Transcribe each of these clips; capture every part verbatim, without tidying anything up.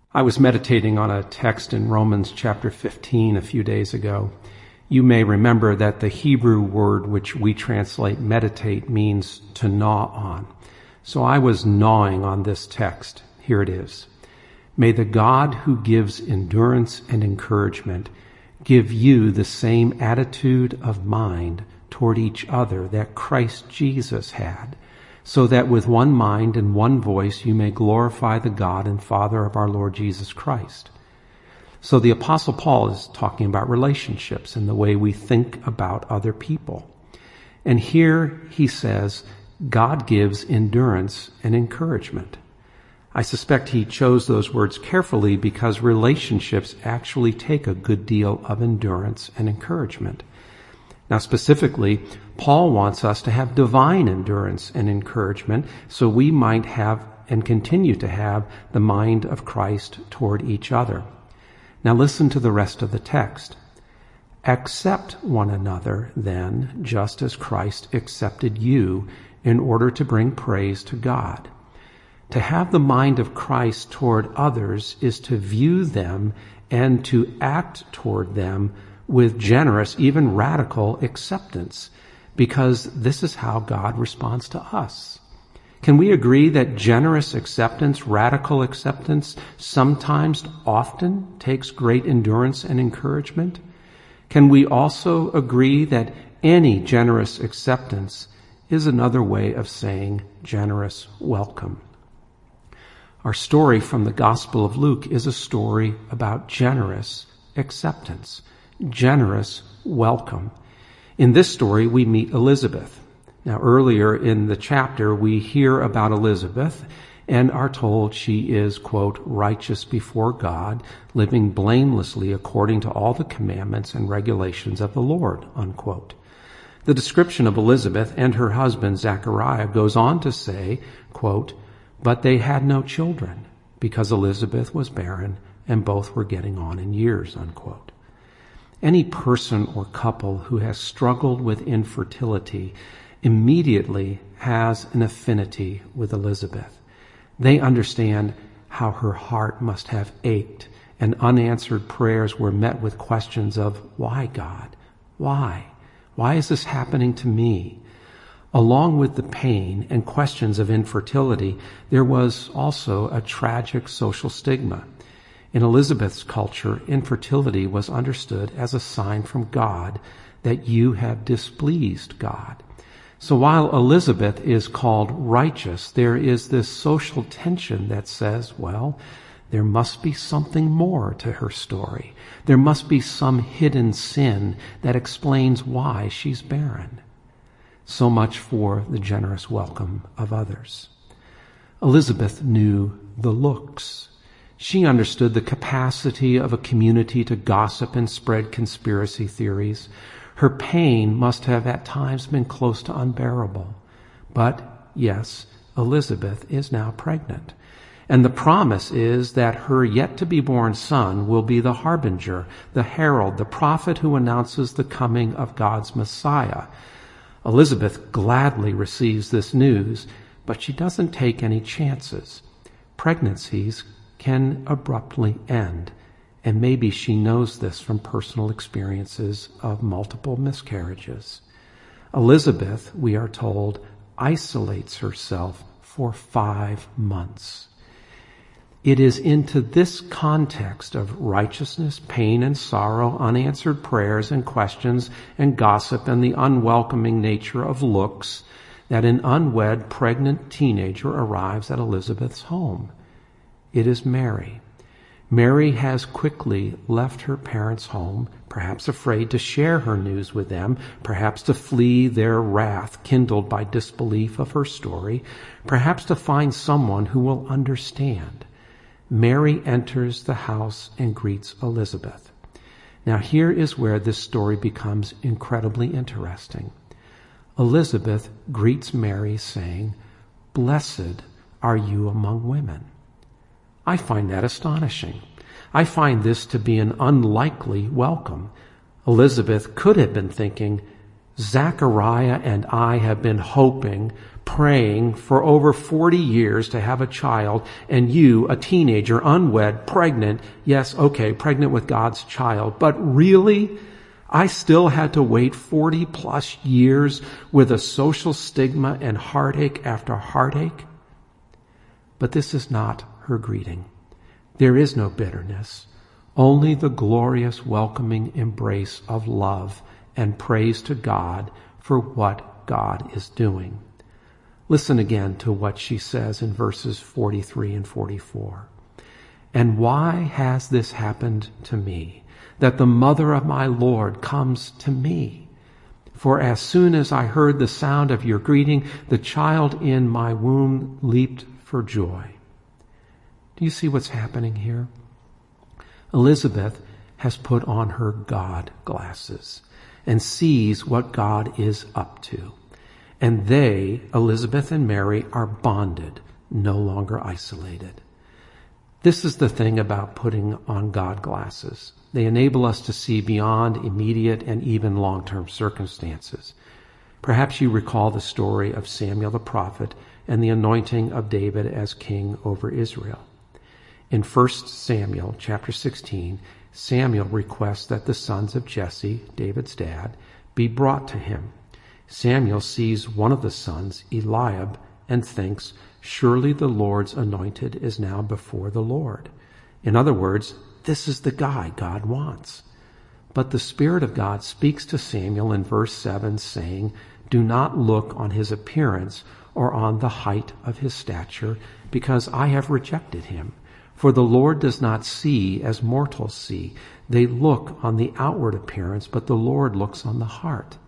I was meditating on a text in Romans chapter fifteen a few days ago. You may remember that the Hebrew word which we translate meditate means to gnaw on. So I was gnawing on this text. Here it is. May the God who gives endurance and encouragement give you the same attitude of mind toward each other that Christ Jesus had, so that with one mind and one voice you may glorify the God and Father of our Lord Jesus Christ. So the Apostle Paul is talking about relationships and the way we think about other people. And here he says, God gives endurance and encouragement. I suspect he chose those words carefully because relationships actually take a good deal of endurance and encouragement. Now specifically, Paul wants us to have divine endurance and encouragement so we might have and continue to have the mind of Christ toward each other. Now listen to the rest of the text. Accept one another then, just as Christ accepted you, in order to bring praise to God. To have the mind of Christ toward others is to view them and to act toward them with generous, even radical acceptance, because this is how God responds to us. Can we agree that generous acceptance, radical acceptance, sometimes, often takes great endurance and encouragement? Can we also agree that any generous acceptance is another way of saying generous welcome? Our story from the Gospel of Luke is a story about generous acceptance, generous welcome. In this story, we meet Elizabeth. Now, earlier in the chapter, we hear about Elizabeth and are told she is, quote, righteous before God, living blamelessly according to all the commandments and regulations of the Lord, unquote. The description of Elizabeth and her husband, Zechariah, goes on to say, quote, but they had no children because Elizabeth was barren and both were getting on in years, unquote. Any person or couple who has struggled with infertility immediately has an affinity with Elizabeth. They understand how her heart must have ached, and unanswered prayers were met with questions of, why, God? Why? Why is this happening to me? Along with the pain and questions of infertility, there was also a tragic social stigma. In Elizabeth's culture, infertility was understood as a sign from God that you have displeased God. So while Elizabeth is called righteous, there is this social tension that says, well, there must be something more to her story. There must be some hidden sin that explains why she's barren. So much for the generous welcome of others. Elizabeth knew the looks. She understood the capacity of a community to gossip and spread conspiracy theories. Her pain must have at times been close to unbearable. But, yes, Elizabeth is now pregnant. And the promise is that her yet-to-be-born son will be the harbinger, the herald, the prophet who announces the coming of God's Messiah. Elizabeth gladly receives this news, but she doesn't take any chances. Pregnancies can abruptly end, and maybe she knows this from personal experiences of multiple miscarriages. Elizabeth, we are told, isolates herself for five months. It is into this context of righteousness, pain and sorrow, unanswered prayers and questions and gossip and the unwelcoming nature of looks that an unwed pregnant teenager arrives at Elizabeth's home. It is Mary. Mary has quickly left her parents' home, perhaps afraid to share her news with them, perhaps to flee their wrath kindled by disbelief of her story, perhaps to find someone who will understand. Mary enters the house and greets Elizabeth. Now here is where this story becomes incredibly interesting. Elizabeth greets Mary saying, "Blessed are you among women." I find that astonishing. I find this to be an unlikely welcome. Elizabeth could have been thinking, Zachariah and I have been hoping, praying for over forty years to have a child, and you, a teenager, unwed, pregnant, yes, okay, pregnant with God's child, but really, I still had to wait forty plus years with a social stigma and heartache after heartache. But this is not her greeting. There is no bitterness, only the glorious welcoming embrace of love and praise to God for what God is doing. Listen again to what she says in verses forty-three and forty-four. And why has this happened to me, that the mother of my Lord comes to me? For as soon as I heard the sound of your greeting, the child in my womb leaped for joy. Do you see what's happening here? Elizabeth has put on her God glasses and sees what God is up to. And they, Elizabeth and Mary, are bonded, no longer isolated. This is the thing about putting on God glasses. They enable us to see beyond immediate and even long-term circumstances. Perhaps you recall the story of Samuel the prophet and the anointing of David as king over Israel. In First Samuel chapter sixteen, Samuel requests that the sons of Jesse, David's dad, be brought to him. Samuel sees one of the sons, Eliab, and thinks, surely the Lord's anointed is now before the Lord. In other words, this is the guy God wants. But the Spirit of God speaks to Samuel in verse seven, saying, do not look on his appearance or on the height of his stature, because I have rejected him. For the Lord does not see as mortals see. They look on the outward appearance, but the Lord looks on the heart.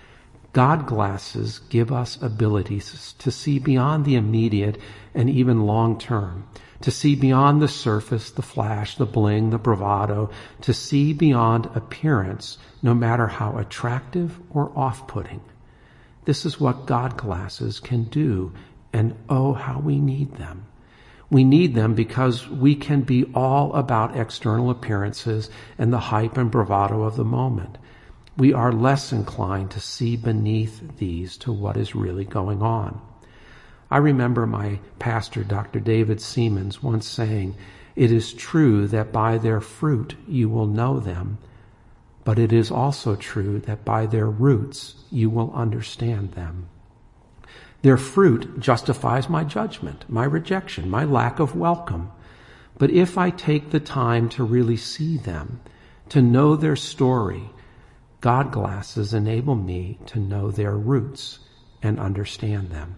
God glasses give us abilities to see beyond the immediate and even long term, to see beyond the surface, the flash, the bling, the bravado, to see beyond appearance, no matter how attractive or off-putting. This is what God glasses can do, and oh, how we need them. We need them because we can be all about external appearances and the hype and bravado of the moment. We are less inclined to see beneath these to what is really going on. I remember my pastor, Doctor David Siemens, once saying, it is true that by their fruit you will know them, but it is also true that by their roots you will understand them. Their fruit justifies my judgment, my rejection, my lack of welcome. But if I take the time to really see them, to know their story, God glasses enable me to know their roots and understand them.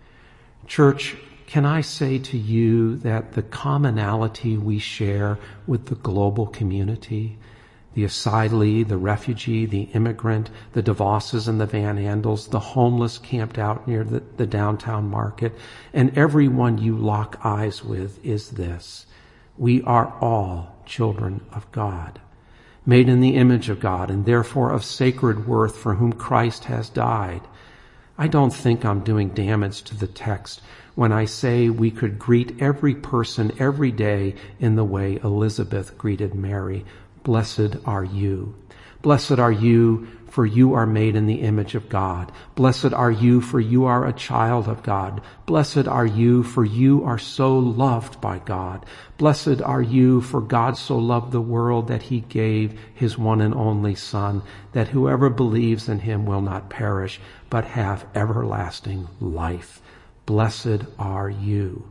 Church, can I say to you that the commonality we share with the global community, the asylee, the refugee, the immigrant, the DeVosses and the Van Andels, the homeless camped out near the, the downtown market, and everyone you lock eyes with is this. We are all children of God, made in the image of God, and therefore of sacred worth, for whom Christ has died. I don't think I'm doing damage to the text when I say we could greet every person every day in the way Elizabeth greeted Mary. Blessed are you. Blessed are you, for you are made in the image of God. Blessed are you, for you are a child of God. Blessed are you, for you are so loved by God. Blessed are you, for God so loved the world that he gave his one and only Son, that whoever believes in him will not perish, but have everlasting life. Blessed are you.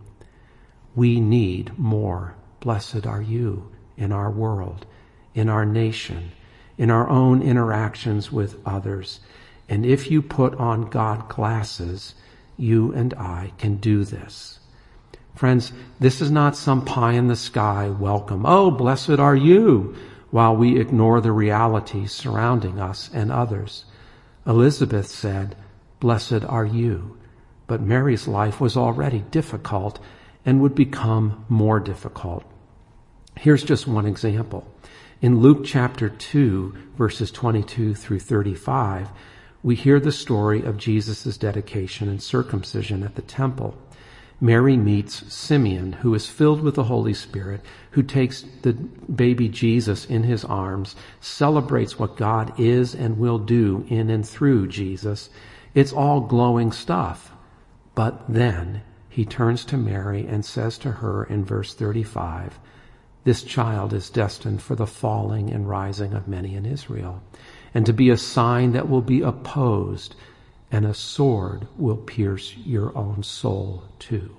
We need more blessed are you in our world, in our nation, in our own interactions with others. And if you put on God glasses, you and I can do this. Friends, this is not some pie in the sky welcome. Oh, blessed are you, while we ignore the realities surrounding us and others. Elizabeth said, blessed are you. But Mary's life was already difficult and would become more difficult. Here's just one example. In Luke chapter two, verses twenty-two through thirty-five, we hear the story of Jesus' dedication and circumcision at the temple. Mary meets Simeon, who is filled with the Holy Spirit, who takes the baby Jesus in his arms, celebrates what God is and will do in and through Jesus. It's all glowing stuff. But then he turns to Mary and says to her in verse thirty-five, "This child is destined for the falling and rising of many in Israel, and to be a sign that will be opposed, and a sword will pierce your own soul too."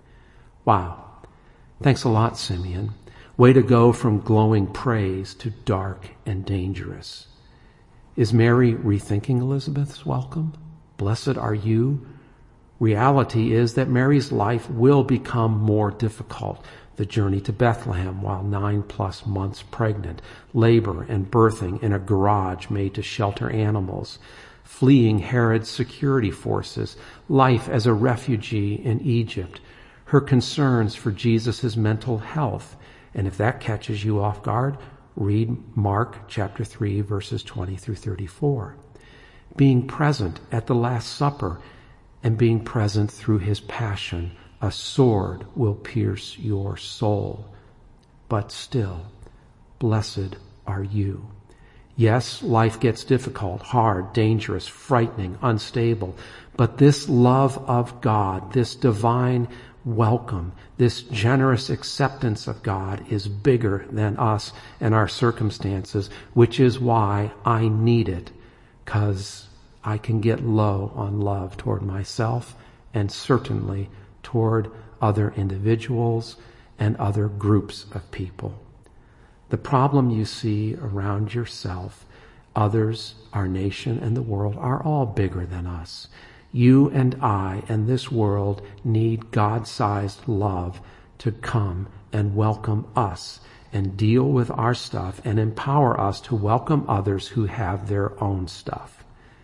Wow. Thanks a lot, Simeon. Way to go from glowing praise to dark and dangerous. Is Mary rethinking Elizabeth's welcome? Blessed are you. Reality is that Mary's life will become more difficult. The journey to Bethlehem while nine plus months pregnant, labor and birthing in a garage made to shelter animals, fleeing Herod's security forces, life as a refugee in Egypt, her concerns for Jesus' mental health. And if that catches you off guard, read Mark chapter three, verses twenty through thirty-four. Being present at the Last Supper and being present through his passion, a sword will pierce your soul. But still, blessed are you. Yes, life gets difficult, hard, dangerous, frightening, unstable. But this love of God, this divine welcome, this generous acceptance of God is bigger than us and our circumstances, which is why I need it, because I can get low on love toward myself and certainly toward other individuals and other groups of people. The problem you see around yourself, others, our nation, and the world are all bigger than us. You and I and this world need God-sized love to come and welcome us and deal with our stuff and empower us to welcome others who have their own stuff.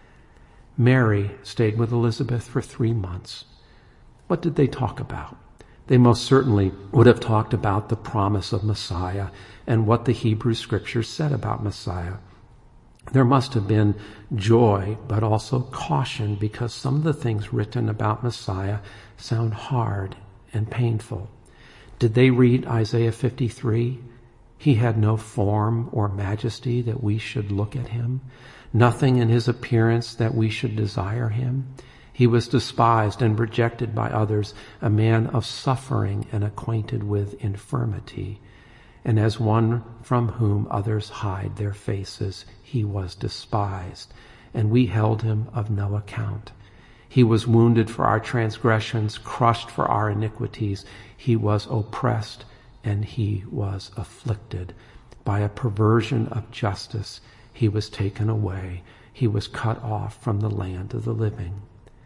Mary stayed with Elizabeth for three months. What did they talk about? They most certainly would have talked about the promise of Messiah and what the Hebrew Scriptures said about Messiah. There must have been joy, but also caution, because some of the things written about Messiah sound hard and painful. Did they read Isaiah fifty-three? He had no form or majesty that we should look at him, nothing in his appearance that we should desire him. He was despised and rejected by others, a man of suffering and acquainted with infirmity. And as one from whom others hide their faces, he was despised, and we held him of no account. He was wounded for our transgressions, crushed for our iniquities. He was oppressed, and he was afflicted. By a perversion of justice, he was taken away. He was cut off from the land of the living.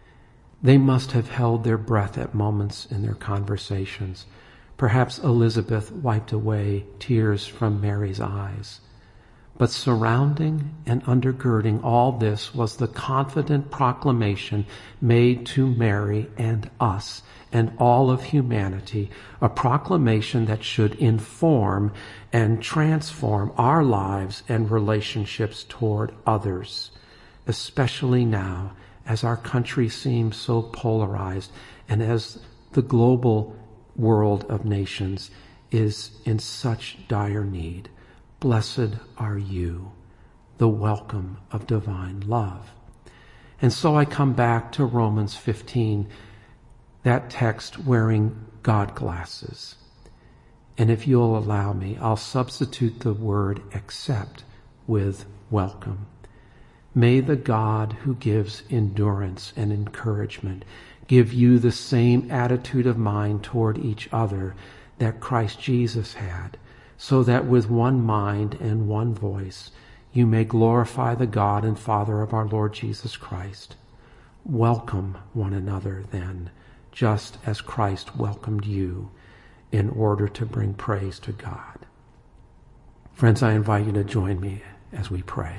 They must have held their breath at moments in their conversations. Perhaps Elizabeth wiped away tears from Mary's eyes. But surrounding and undergirding all this was the confident proclamation made to Mary and us and all of humanity, a proclamation that should inform and transform our lives and relationships toward others, especially now as our country seems so polarized and as the global world of nations is in such dire need. Blessed are you, the welcome of divine love. And so I come back to Romans fifteen, that text wearing God glasses. And if you'll allow me, I'll substitute the word accept with welcome. May the God who gives endurance and encouragement give you the same attitude of mind toward each other that Christ Jesus had, so that with one mind and one voice you may glorify the God and Father of our Lord Jesus Christ. Welcome one another then, just as Christ welcomed you, in order to bring praise to God. Friends, I invite you to join me as we pray.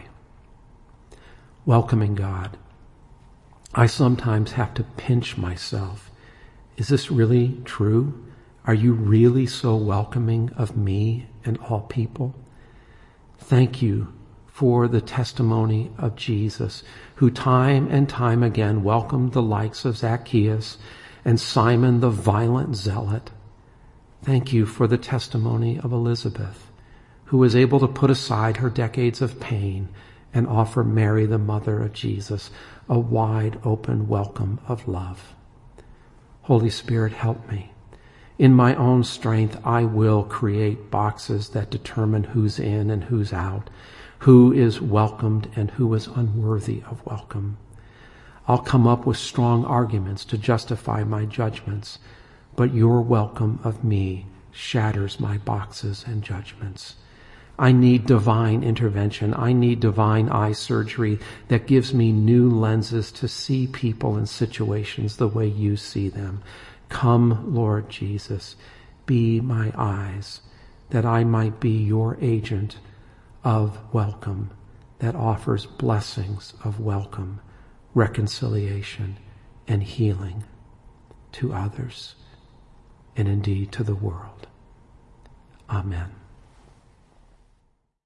Welcoming God, I sometimes have to pinch myself. Is this really true? Are you really so welcoming of me and all people? Thank you for the testimony of Jesus, who time and time again welcomed the likes of Zacchaeus and Simon the violent zealot. Thank you for the testimony of Elizabeth, who was able to put aside her decades of pain and offer Mary, the mother of Jesus, a wide open welcome of love. Holy Spirit, help me. In my own strength, I will create boxes that determine who's in and who's out, who is welcomed and who is unworthy of welcome. I'll come up with strong arguments to justify my judgments, but your welcome of me shatters my boxes and judgments. I need divine intervention. I need divine eye surgery that gives me new lenses to see people and situations the way you see them. Come, Lord Jesus, be my eyes, that I might be your agent of welcome that offers blessings of welcome, reconciliation, and healing to others, and indeed to the world. Amen.